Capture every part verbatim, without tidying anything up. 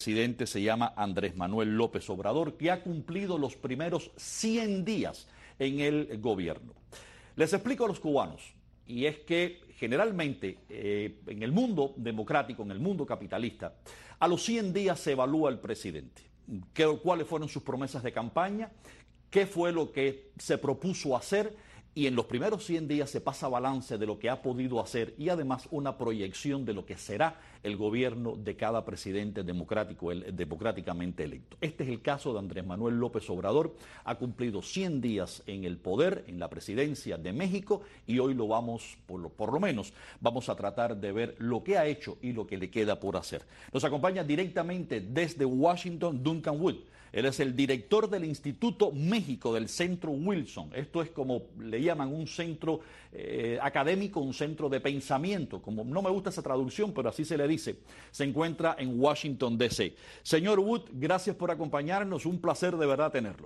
presidente se llama Andrés Manuel López Obrador, que ha cumplido los primeros cien días en el gobierno. Les explico a los cubanos, y es que generalmente eh, en el mundo democrático, en el mundo capitalista, a los cien días se evalúa el presidente. ¿Qué, cuáles fueron sus promesas de campaña? ¿Qué fue lo que se propuso hacer? Y en los primeros cien días se pasa balance de lo que ha podido hacer y además una proyección de lo que será el gobierno de cada presidente democrático, el, democráticamente electo. Este es el caso de Andrés Manuel López Obrador. Ha cumplido cien días en el poder, en la presidencia de México, y hoy lo vamos, por lo, por lo menos, vamos a tratar de ver lo que ha hecho y lo que le queda por hacer. Nos acompaña directamente desde Washington Duncan Wood. Él es el director del Instituto México del Centro Wilson. Esto es como le llaman un centro eh, académico, un centro de pensamiento. Como no me gusta esa traducción, pero así se le dice. Se encuentra en Washington, D C Señor Wood, gracias por acompañarnos. Un placer de verdad tenerlo.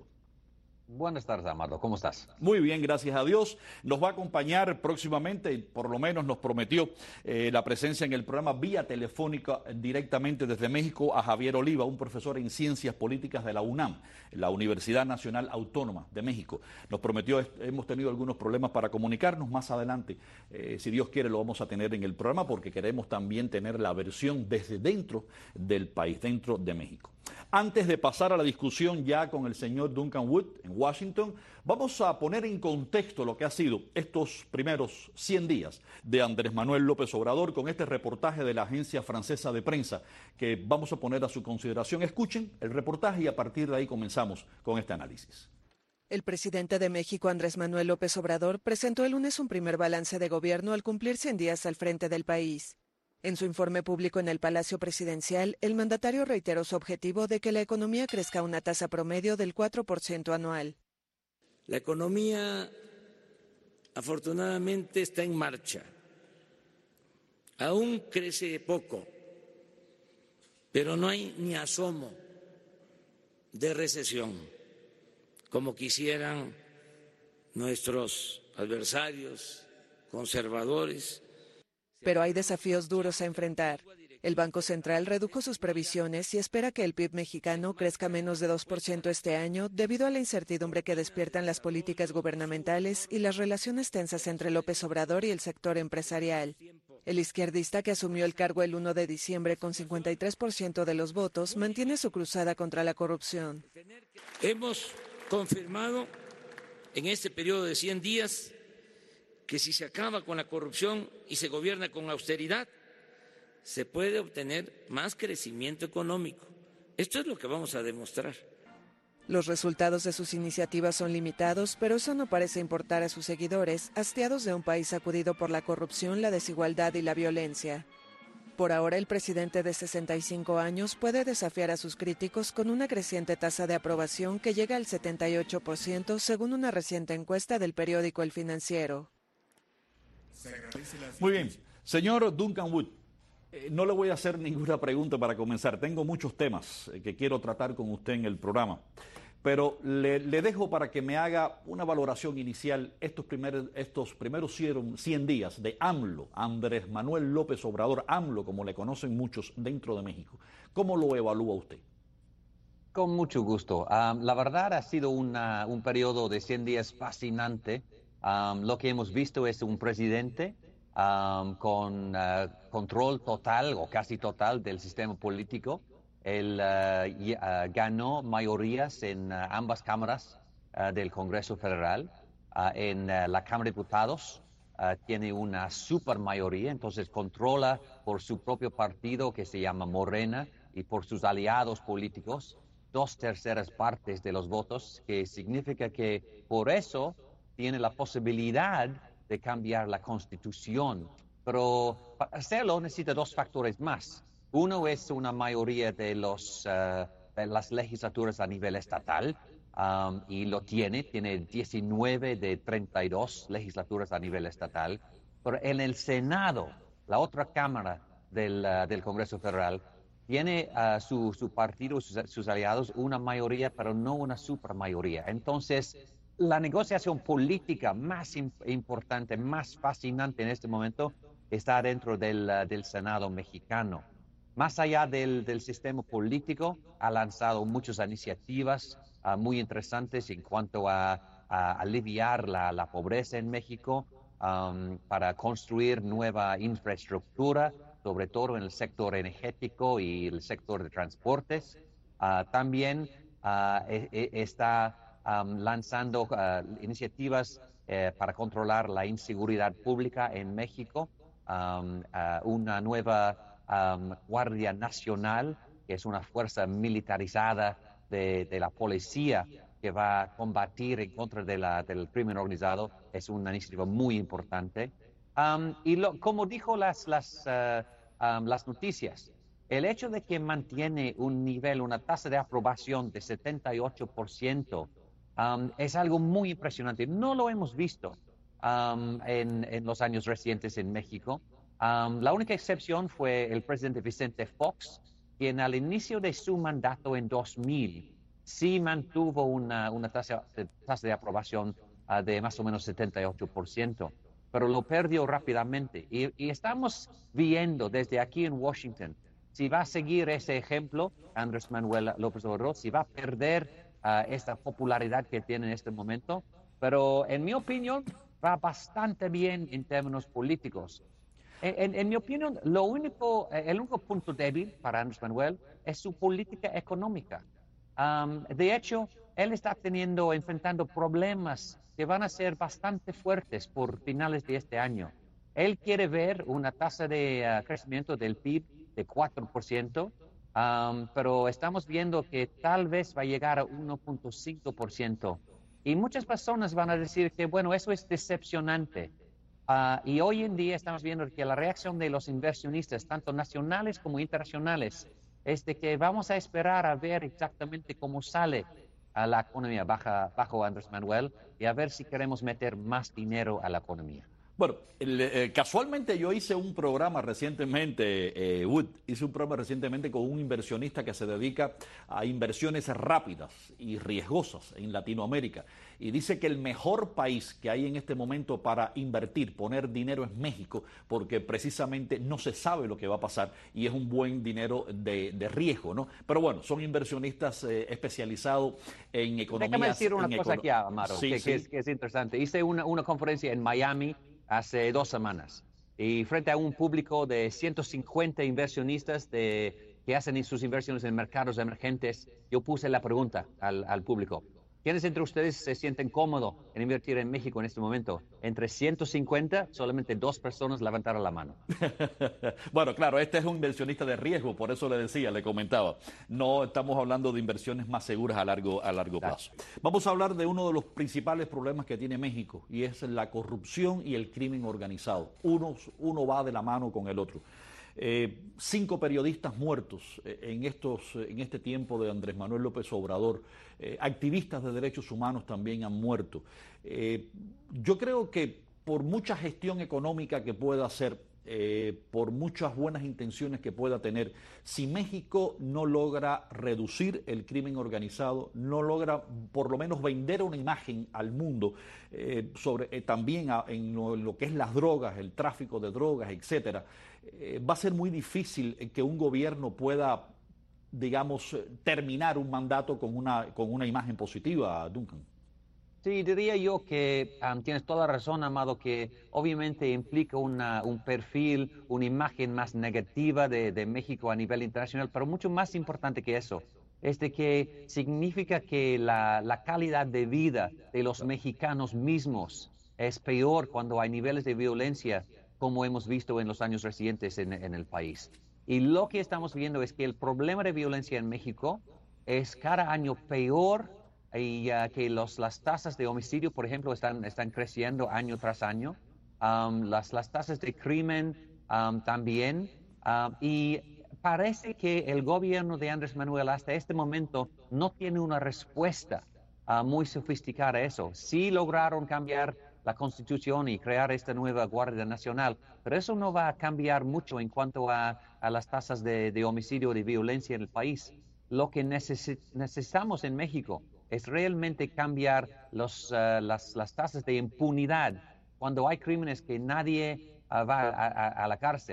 Buenas tardes, Amado. ¿Cómo estás? Muy bien, gracias a Dios. Nos va a acompañar próximamente, por lo menos nos prometió eh, la presencia en el programa vía telefónica directamente desde México a Javier Oliva, un profesor en Ciencias Políticas de la UNAM, la Universidad Nacional Autónoma de México. Nos prometió, hemos tenido algunos problemas para comunicarnos. Más adelante, eh, si Dios quiere, lo vamos a tener en el programa porque queremos también tener la versión desde dentro del país, dentro de México. Antes de pasar a la discusión ya con el señor Duncan Wood en Washington, vamos a poner en contexto lo que ha sido estos primeros cien días de Andrés Manuel López Obrador con este reportaje de la agencia francesa de prensa que vamos a poner a su consideración. Escuchen el reportaje y a partir de ahí comenzamos con este análisis. El presidente de México, Andrés Manuel López Obrador, presentó el lunes un primer balance de gobierno al cumplir cien días al frente del país. En su informe público en el Palacio Presidencial, el mandatario reiteró su objetivo de que la economía crezca a una tasa promedio del cuatro por ciento anual. La economía, afortunadamente, está en marcha. Aún crece poco, pero no hay ni asomo de recesión, como quisieran nuestros adversarios conservadores. Pero hay desafíos duros a enfrentar. El Banco Central redujo sus previsiones y espera que el P I B mexicano crezca menos de dos por ciento este año debido a la incertidumbre que despiertan las políticas gubernamentales y las relaciones tensas entre López Obrador y el sector empresarial. El izquierdista, que asumió el cargo el uno de diciembre con cincuenta y tres por ciento de los votos, mantiene su cruzada contra la corrupción. Hemos confirmado en este periodo de cien días que si se acaba con la corrupción y se gobierna con austeridad, se puede obtener más crecimiento económico. Esto es lo que vamos a demostrar. Los resultados de sus iniciativas son limitados, pero eso no parece importar a sus seguidores, hastiados de un país sacudido por la corrupción, la desigualdad y la violencia. Por ahora, el presidente de sesenta y cinco años puede desafiar a sus críticos con una creciente tasa de aprobación que llega al setenta y ocho por ciento, según una reciente encuesta del periódico El Financiero. Muy bien. Señor Duncan Wood, eh, no le voy a hacer ninguna pregunta para comenzar. Tengo muchos temas eh, que quiero tratar con usted en el programa. Pero le, le dejo para que me haga una valoración inicial estos primeros, estos primeros cien días de AMLO, Andrés Manuel López Obrador, AMLO, como le conocen muchos dentro de México. ¿Cómo lo evalúa usted? Con mucho gusto. Um, la verdad ha sido una, un periodo de cien días fascinante. Um, lo que hemos visto es un presidente um, con uh, control total o casi total del sistema político. Él uh, y, uh, ganó mayorías en uh, ambas cámaras uh, del Congreso Federal. Uh, en uh, la Cámara de Diputados uh, tiene una super mayoría, entonces controla por su propio partido que se llama Morena y por sus aliados políticos dos terceras partes de los votos, que significa que por eso tiene la posibilidad de cambiar la Constitución, pero para hacerlo necesita dos factores más. Uno es una mayoría de, los, uh, de las legislaturas a nivel estatal, um, y lo tiene, tiene diecinueve de treinta y dos legislaturas a nivel estatal, pero en el Senado, la otra cámara del, uh, del Congreso Federal, tiene uh, su, su partido, sus, sus aliados, una mayoría, pero no una supermayoría. Entonces, la negociación política más importante, más fascinante en este momento está dentro del, uh, del Senado mexicano. más allá del, del sistema político, ha lanzado muchas iniciativas uh, muy interesantes en cuanto a, a aliviar la, la pobreza en México, um, para construir nueva infraestructura, sobre todo en el sector energético y el sector de transportes. Uh, también uh, e, e, está um, lanzando uh, iniciativas eh, para controlar la inseguridad pública en México, um, uh, una nueva Um, Guardia Nacional, que es una fuerza militarizada de, de la policía que va a combatir en contra de la, del crimen organizado, es una iniciativa muy importante. Um, y lo, como dijo las, las, uh, um, las noticias, el hecho de que mantiene un nivel, una tasa de aprobación de setenta y ocho por ciento um, es algo muy impresionante. No lo hemos visto um, en, en los años recientes en México. Um, la única excepción fue el presidente Vicente Fox, quien al inicio de su mandato en dos mil sí mantuvo una, una tasa, de, tasa de aprobación uh, de más o menos setenta y ocho por ciento, pero lo perdió rápidamente. Y, y estamos viendo desde aquí en Washington si va a seguir ese ejemplo, Andrés Manuel López Obrador, si va a perder uh, esta popularidad que tiene en este momento, pero en mi opinión va bastante bien en términos políticos. En, en mi opinión, lo único, el único punto débil para Andrés Manuel es su política económica. Um, de hecho, él está teniendo, enfrentando problemas que van a ser bastante fuertes por finales de este año. Él quiere ver una tasa de uh, crecimiento del P I B de cuatro por ciento, um, pero estamos viendo que tal vez va a llegar a uno punto cinco por ciento. Y muchas personas van a decir que, bueno, eso es decepcionante. Uh, y hoy en día estamos viendo que la reacción de los inversionistas, tanto nacionales como internacionales, es de que vamos a esperar a ver exactamente cómo sale a la economía baja, bajo Andrés Manuel y a ver si queremos meter más dinero a la economía. Bueno, el, eh, casualmente yo hice un programa recientemente, eh, Wood, hice un programa recientemente con un inversionista que se dedica a inversiones rápidas y riesgosas en Latinoamérica. Y dice que el mejor país que hay en este momento para invertir, poner dinero es México, porque precisamente no se sabe lo que va a pasar y es un buen dinero de, de riesgo, ¿no? Pero bueno, son inversionistas eh, especializados en economía. Déjame decir una cosa aquí, Amaro, sí, que, sí. que, es, que es interesante. Hice una, una conferencia en Miami hace dos semanas y frente a un público de ciento cincuenta inversionistas de, que hacen sus inversiones en mercados emergentes, yo puse la pregunta al, al público: ¿quiénes entre ustedes se sienten cómodos en invertir en México en este momento? Entre ciento cincuenta, solamente dos personas levantaron la mano. Bueno, claro, este es un inversionista de riesgo, por eso le decía, le comentaba. No estamos hablando de inversiones más seguras a largo, a largo plazo. Vamos a hablar de uno de los principales problemas que tiene México, y es la corrupción y el crimen organizado. Uno, uno va de la mano con el otro. Eh, cinco periodistas muertos eh, en, estos, en este tiempo de Andrés Manuel López Obrador. Eh, activistas de derechos humanos también han muerto. Eh, yo creo que por mucha gestión económica que pueda hacer, eh, por muchas buenas intenciones que pueda tener, si México no logra reducir el crimen organizado, no logra por lo menos vender una imagen al mundo eh, sobre eh, también a, en, lo, en lo que es las drogas, el tráfico de drogas, etcétera, eh, va a ser muy difícil que un gobierno pueda, digamos, terminar un mandato con una, con una imagen positiva, Duncan. Sí, diría yo que um, tienes toda la razón, Amado, que obviamente implica una, un perfil, una imagen más negativa de, de México a nivel internacional, pero mucho más importante que eso, es de que significa que la, la calidad de vida de los mexicanos mismos es peor cuando hay niveles de violencia, como hemos visto en los años recientes en, en el país. Y lo que estamos viendo es que el problema de violencia en México es cada año peor, y uh, que los, las tasas de homicidio, por ejemplo, están, están creciendo año tras año. Um, las, las tasas de crimen um, también. Um, y parece que el gobierno de Andrés Manuel hasta este momento no tiene una respuesta uh, muy sofisticada a eso. Sí lograron cambiar la Constitución y crear esta nueva Guardia Nacional, pero eso no va a cambiar mucho en cuanto a, a las tasas de, de homicidio y de violencia en el país. Lo que necesi- necesitamos en México es realmente cambiar los, uh, las, las tasas de impunidad cuando hay crímenes que nadie uh, va a, a, a la cárcel.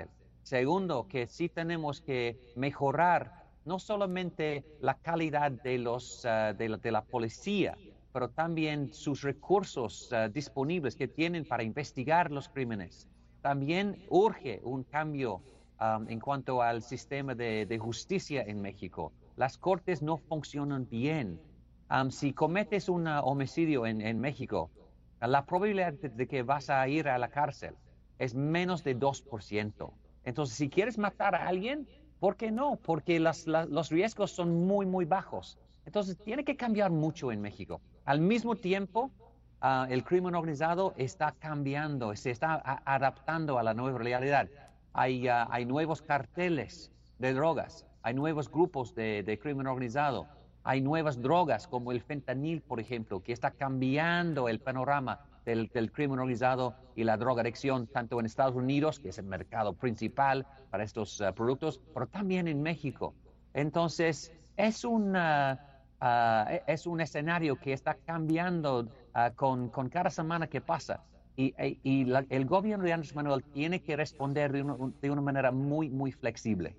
Segundo, que sí tenemos que mejorar no solamente la calidad de, los, uh, de, la, de la policía, pero también sus recursos uh, disponibles que tienen para investigar los crímenes. También urge un cambio um, en cuanto al sistema de, de justicia en México. Las cortes no funcionan bien. Um, si cometes un homicidio en, en México, la probabilidad de, de que vas a ir a la cárcel es menos de dos por ciento. Entonces, si quieres matar a alguien, ¿por qué no? Porque las, la, los riesgos son muy, muy bajos. Entonces, tiene que cambiar mucho en México. Al mismo tiempo, uh, el crimen organizado está cambiando, se está a, adaptando a la nueva realidad. Hay, uh, hay nuevos carteles de drogas, hay nuevos grupos de, de crimen organizado, hay nuevas drogas como el fentanil, por ejemplo, que está cambiando el panorama Del, del crimen organizado y la drogadicción, tanto en Estados Unidos, que es el mercado principal para estos uh, productos, pero también en México. Entonces, es un, uh, uh, es un escenario que está cambiando uh, con, con cada semana que pasa. Y, y la, el gobierno de Andrés Manuel tiene que responder de, uno, de una manera muy, muy flexible.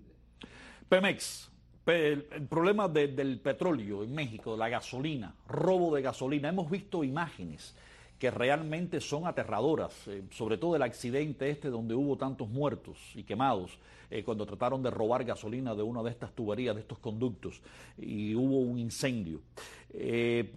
Pemex. El, el problema de, del petróleo en México, la gasolina, robo de gasolina. Hemos visto imágenes que realmente son aterradoras, eh, sobre todo el accidente este donde hubo tantos muertos y quemados, eh, cuando trataron de robar gasolina de una de estas tuberías, de estos conductos, y hubo un incendio. Eh,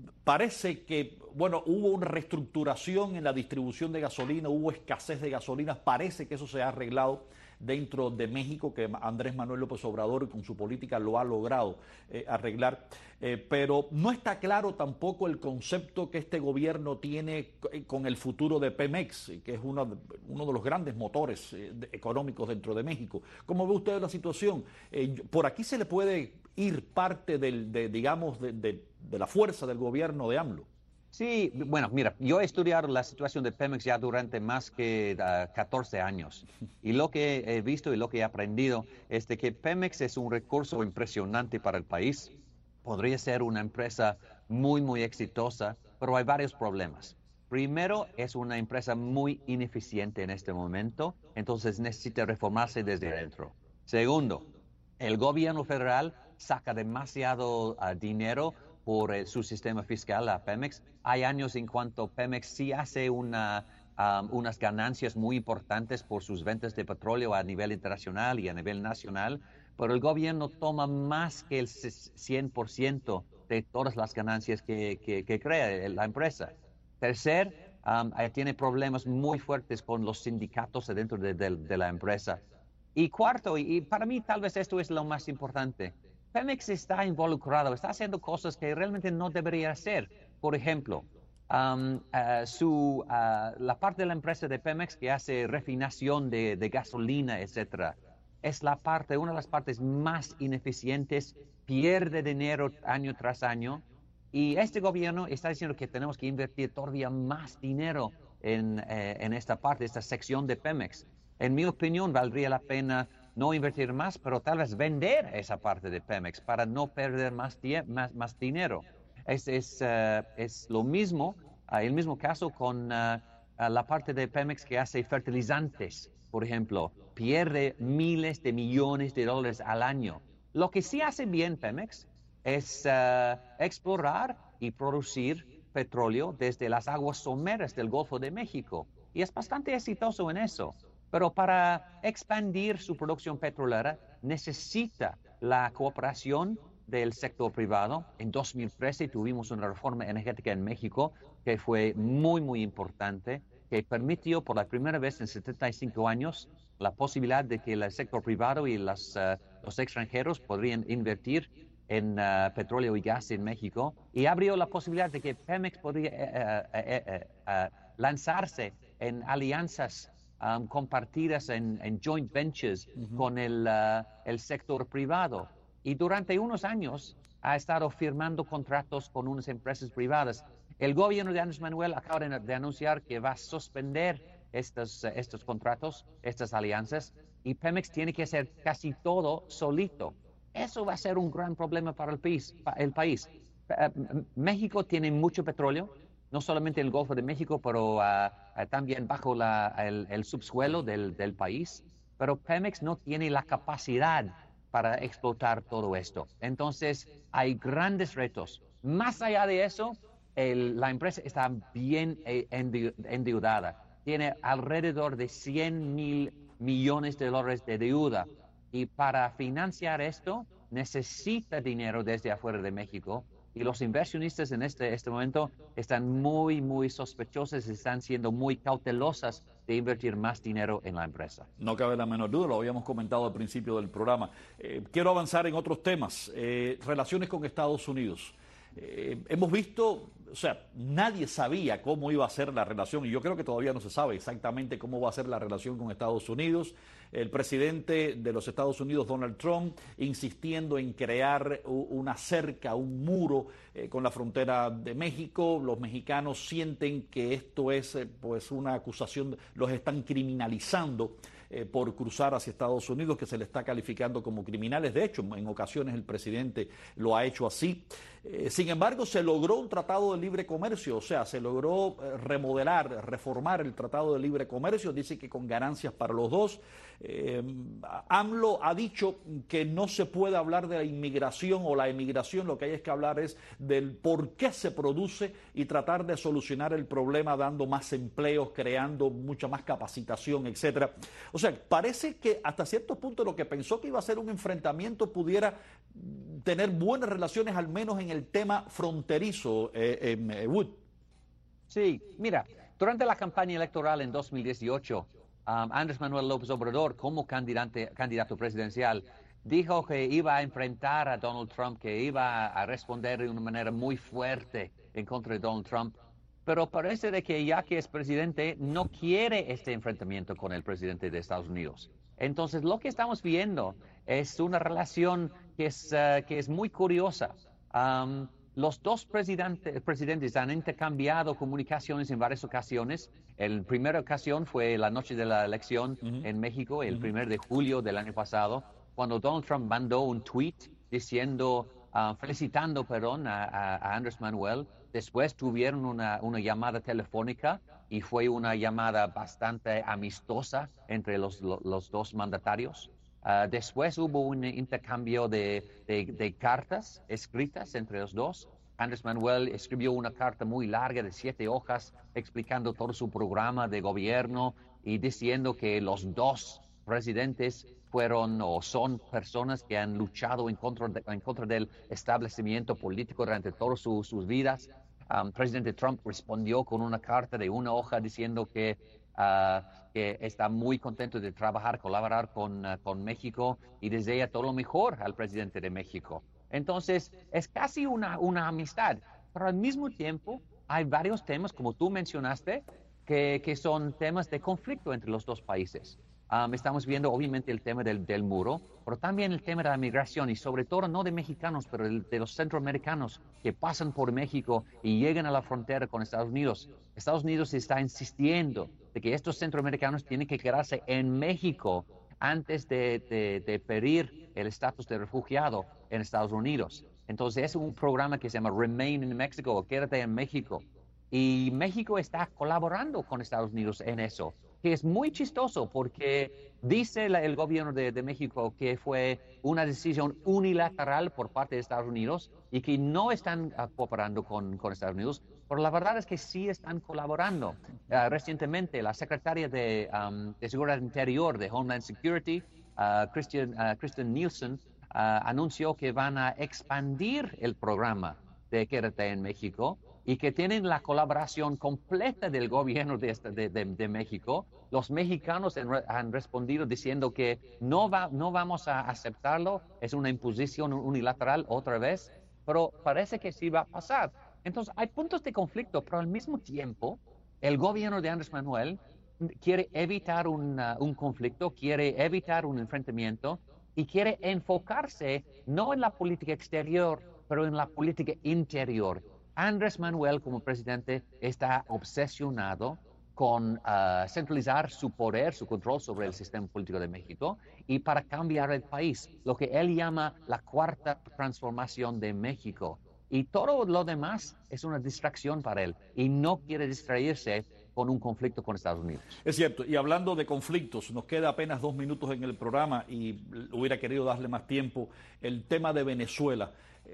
parece que, bueno, hubo una reestructuración en la distribución de gasolina, hubo escasez de gasolinas, parece que eso se ha arreglado dentro de México, que Andrés Manuel López Obrador con su política lo ha logrado eh, arreglar, eh, pero no está claro tampoco el concepto que este gobierno tiene con el futuro de Pemex, que es uno de, uno de los grandes motores eh, de, económicos dentro de México. ¿Cómo ve usted la situación? Eh, por aquí se le puede ir parte del, de, digamos, de, de, de la fuerza del gobierno de AMLO. Sí, bueno, mira, yo he estudiado la situación de Pemex ya durante más que uh, catorce años y lo que he visto y lo que he aprendido es de que Pemex es un recurso impresionante para el país. Podría ser una empresa muy, muy exitosa, pero hay varios problemas. Primero, es una empresa muy ineficiente en este momento, entonces necesita reformarse desde adentro. Segundo, el gobierno federal saca demasiado uh, dinero por eh, su sistema fiscal a Pemex. Hay años en cuanto Pemex sí hace una, um, unas ganancias muy importantes por sus ventas de petróleo a nivel internacional y a nivel nacional, pero el gobierno toma más que el cien por ciento de todas las ganancias que, que, que crea la empresa. Tercer, um, tiene problemas muy fuertes con los sindicatos dentro de, de, de la empresa. Y cuarto, y, y para mí tal vez esto es lo más importante, Pemex está involucrado, está haciendo cosas que realmente no debería hacer. Por ejemplo, um, uh, su, uh, la parte de la empresa de Pemex que hace refinación de, de gasolina, etcétera, es la parte, una de las partes más ineficientes, pierde dinero año tras año, y este gobierno está diciendo que tenemos que invertir todavía más dinero en, eh, en esta parte, esta sección de Pemex. En mi opinión, valdría la pena no invertir más, pero tal vez vender esa parte de Pemex para no perder más, más, más dinero. Es, es, uh, es lo mismo, uh, el mismo caso con uh, uh, la parte de Pemex que hace fertilizantes, por ejemplo, pierde miles de millones de dólares al año. Lo que sí hace bien Pemex es uh, explorar y producir petróleo desde las aguas someras del Golfo de México, y es bastante exitoso en eso. Pero para expandir su producción petrolera necesita la cooperación del sector privado. En dos mil trece tuvimos una reforma energética en México que fue muy, muy importante, que permitió por la primera vez en setenta y cinco años la posibilidad de que el sector privado y las, uh, los extranjeros podrían invertir en uh, petróleo y gas en México, y abrió la posibilidad de que Pemex podría uh, uh, uh, uh, lanzarse en alianzas Um, compartidas en, en joint ventures uh-huh. con el, uh, el sector privado. Y durante unos años ha estado firmando contratos con unas empresas privadas. El gobierno de Andrés Manuel acaba de, de anunciar que va a suspender estos, uh, estos contratos, estas alianzas, y Pemex tiene que hacer casi todo solito. Eso va a ser un gran problema para el país. Para el país. Uh, México tiene mucho petróleo, no solamente en el Golfo de México, pero uh, uh, también bajo la, el, el subsuelo del, del país. pero Pemex no tiene la capacidad para explotar todo esto. Entonces, hay grandes retos. Más allá de eso, el, la empresa está bien eh, endeudada. Tiene alrededor de cien mil millones de dólares de deuda. Y para financiar esto, necesita dinero desde afuera de México. Y los inversionistas en este, este momento están muy, muy sospechosos, están siendo muy cautelosas de invertir más dinero en la empresa. No cabe la menor duda, lo habíamos comentado al principio del programa. Eh, quiero avanzar en otros temas, eh, relaciones con Estados Unidos. Eh, hemos visto, o sea, nadie sabía cómo iba a ser la relación y yo creo que todavía no se sabe exactamente cómo va a ser la relación con Estados Unidos. El presidente de los Estados Unidos, Donald Trump, insistiendo en crear una cerca, un muro eh, con la frontera de México. Los mexicanos sienten que esto es eh, pues una acusación, los están criminalizando eh, por cruzar hacia Estados Unidos, que se le está calificando como criminales. De hecho, en ocasiones el presidente lo ha hecho así. Eh, sin embargo, se logró un tratado de libre comercio, o sea, se logró eh, remodelar, reformar el tratado de libre comercio, dice que con ganancias para los dos. Eh, AMLO ha dicho que no se puede hablar de la inmigración o la emigración, lo que hay es que hablar es del por qué se produce y tratar de solucionar el problema dando más empleos, creando mucha más capacitación, etcétera. O sea, parece que hasta cierto punto lo que pensó que iba a ser un enfrentamiento pudiera tener buenas relaciones, al menos en el tema fronterizo, eh, eh, Wood. Sí, mira, durante la campaña electoral en dos mil dieciocho, um, Andrés Manuel López Obrador, como candidato, candidato presidencial, dijo que iba a enfrentar a Donald Trump, que iba a responder de una manera muy fuerte en contra de Donald Trump. Pero parece de que ya que es presidente, no quiere este enfrentamiento con el presidente de Estados Unidos. Entonces, lo que estamos viendo es una relación que es, uh, que es muy curiosa. Um, los dos presidente, presidentes han intercambiado comunicaciones en varias ocasiones. La primera ocasión fue la noche de la elección uh-huh. en México, el uh-huh. primero de julio del año pasado, cuando Donald Trump mandó un tweet diciendo, uh, felicitando, perdón, a, a, a Andrés Manuel. Después tuvieron una, una llamada telefónica y fue una llamada bastante amistosa entre los, los, los dos mandatarios. Uh, después hubo un intercambio de, de, de cartas escritas entre los dos. Andrés Manuel escribió una carta muy larga de siete hojas explicando todo su programa de gobierno y diciendo que los dos presidentes fueron o son personas que han luchado en contra, de, en contra del establecimiento político durante todas su, sus vidas. Um, presidente Trump respondió con una carta de una hoja diciendo que, uh, que está muy contento de trabajar, colaborar con, uh, con México y desea todo lo mejor al presidente de México. Entonces, es casi una, una amistad, pero al mismo tiempo hay varios temas, como tú mencionaste, que, que son temas de conflicto entre los dos países. Um, estamos viendo obviamente el tema del, del muro, pero también el tema de la migración y sobre todo no de mexicanos, pero el, de los centroamericanos que pasan por México y llegan a la frontera con Estados Unidos. Estados Unidos está insistiendo de que estos centroamericanos tienen que quedarse en México antes de, de, de pedir el estatus de refugiado en Estados Unidos. Entonces es un programa que se llama Remain in Mexico o Quédate en México. Y México está colaborando con Estados Unidos en eso, que es muy chistoso porque dice la, el gobierno de, de México que fue una decisión unilateral por parte de Estados Unidos y que no están uh, cooperando con, con Estados Unidos, pero la verdad es que sí están colaborando. Uh, recientemente, la secretaria de, um, de Seguridad Interior de Homeland Security, uh, Christian, uh, Kristen Nielsen, uh, anunció que van a expandir el programa de Quédate en México y que tienen la colaboración completa del gobierno de, de, de, de México. Los mexicanos han, han respondido diciendo que no, va, no vamos a aceptarlo, es una imposición unilateral otra vez, pero parece que sí va a pasar. Entonces hay puntos de conflicto, pero al mismo tiempo el gobierno de Andrés Manuel quiere evitar un, uh, un conflicto, quiere evitar un enfrentamiento y quiere enfocarse no en la política exterior, pero en la política interior. Andrés Manuel, como presidente, está obsesionado con uh, centralizar su poder, su control sobre el sistema político de México y para cambiar el país, lo que él llama la cuarta transformación de México. Y todo lo demás es una distracción para él y no quiere distraerse con un conflicto con Estados Unidos. Es cierto, y hablando de conflictos, nos queda apenas dos minutos en el programa y hubiera querido darle más tiempo. El tema de Venezuela.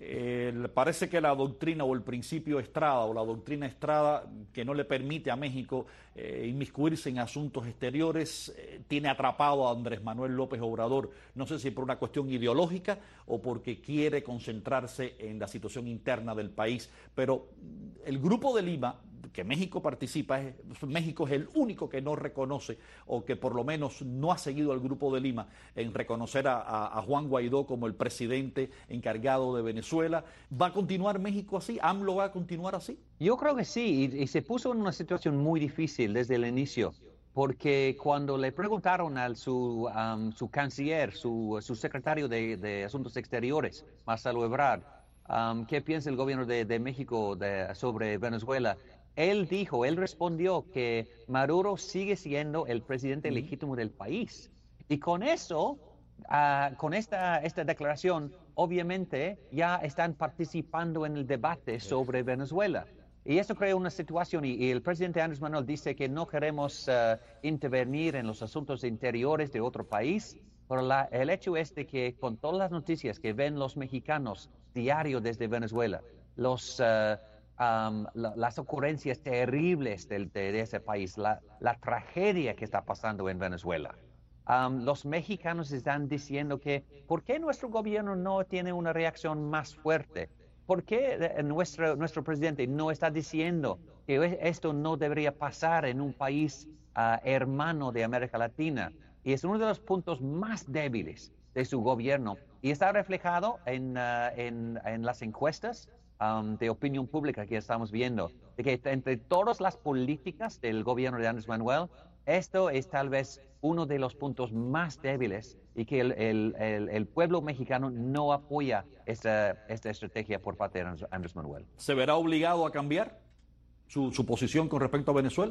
Eh, parece que la doctrina o el principio Estrada o la doctrina Estrada, que no le permite a México eh, inmiscuirse en asuntos exteriores, eh, tiene atrapado a Andrés Manuel López Obrador, no sé si por una cuestión ideológica o porque quiere concentrarse en la situación interna del país, pero el Grupo de Lima, que México participa, es, México es el único que no reconoce o que por lo menos no ha seguido al Grupo de Lima en reconocer a, a, a Juan Guaidó como el presidente encargado de Venezuela. ¿Va a continuar México así? ¿AMLO va a continuar así? Yo creo que sí, y, y se puso en una situación muy difícil desde el inicio, porque cuando le preguntaron a su, um, su canciller, su, su secretario de, de Asuntos Exteriores, Marcelo Ebrard, um, qué piensa el gobierno de, de México de, sobre Venezuela, él dijo, él respondió que Maduro sigue siendo el presidente legítimo del país. Y con eso, uh, con esta, esta declaración, obviamente ya están participando en el debate sobre Venezuela. Y eso crea una situación, y, y el presidente Andrés Manuel dice que no queremos uh, intervenir en los asuntos interiores de otro país, pero la, el hecho es de que con todas las noticias que ven los mexicanos diario desde Venezuela, los... Uh, Um, la, las ocurrencias terribles de, de, de ese país, la, la tragedia que está pasando en Venezuela. Um, los mexicanos están diciendo que, ¿por qué nuestro gobierno no tiene una reacción más fuerte? ¿Por qué nuestro, nuestro presidente no está diciendo que esto no debería pasar en un país uh, hermano de América Latina? Y es uno de los puntos más débiles de su gobierno y está reflejado en, uh, en, en las encuestas Um, de opinión pública que estamos viendo, de que entre todas las políticas del gobierno de Andrés Manuel, esto es tal vez uno de los puntos más débiles y que el, el, el, el pueblo mexicano no apoya esta, esta estrategia por parte de Andrés Manuel. ¿Se verá obligado a cambiar su, su posición con respecto a Venezuela?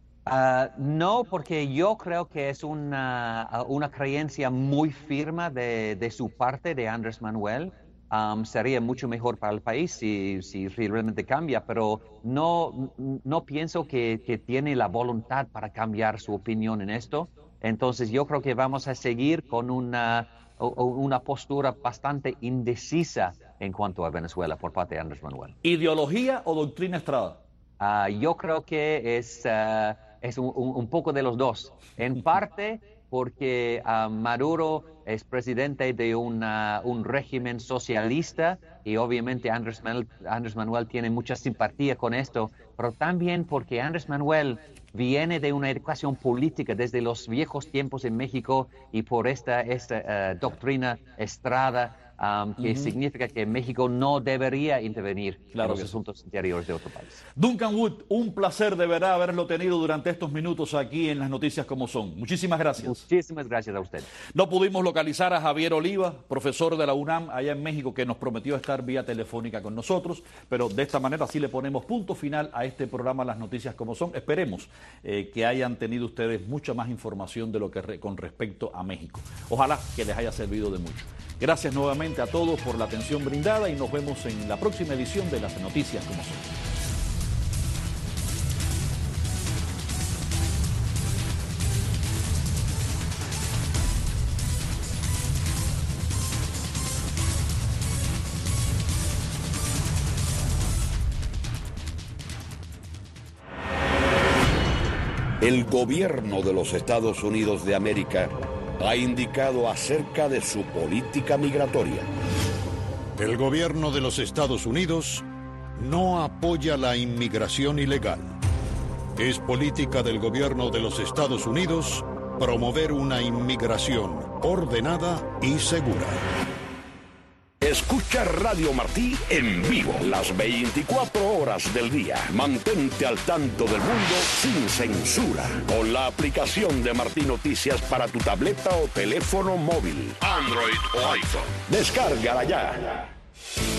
Uh, no, porque yo creo que es una, una creencia muy firme de, de su parte, de Andrés Manuel. Um, sería mucho mejor para el país si, si realmente cambia, pero no, no pienso que, que tiene la voluntad para cambiar su opinión en esto. Entonces yo creo que vamos a seguir con una, una postura bastante indecisa en cuanto a Venezuela por parte de Andrés Manuel. ¿Ideología o doctrina Estrada? Uh, yo creo que es, uh, es un, un poco de los dos. En parte porque uh, Maduro es presidente de una, un régimen socialista y obviamente Andrés Manuel, Andrés Manuel tiene mucha simpatía con esto, pero también porque Andrés Manuel viene de una educación política desde los viejos tiempos en México y por esta, esta uh, doctrina Estrada, Um, que uh-huh. significa que México no debería intervenir claro en los asuntos sí. interiores de otro país. Duncan Wood, un placer de verdad haberlo tenido durante estos minutos aquí en Las Noticias Como Son. Muchísimas gracias. Muchísimas gracias a usted. No pudimos localizar a Javier Oliva, profesor de la UNAM allá en México, que nos prometió estar vía telefónica con nosotros, pero de esta manera sí le ponemos punto final a este programa Las Noticias Como Son. Esperemos eh, que hayan tenido ustedes mucha más información de lo que re, con respecto a México. Ojalá que les haya servido de mucho. Gracias nuevamente a todos por la atención brindada y nos vemos en la próxima edición de Las Noticias Como Son. El gobierno de los Estados Unidos de América ha indicado acerca de su política migratoria. El gobierno de los Estados Unidos no apoya la inmigración ilegal. Es política del gobierno de los Estados Unidos promover una inmigración ordenada y segura. Escucha Radio Martí en vivo las veinticuatro horas del día. Mantente al tanto del mundo sin censura con la aplicación de Martí Noticias para tu tableta o teléfono móvil, Android o iPhone. Descárgala ya.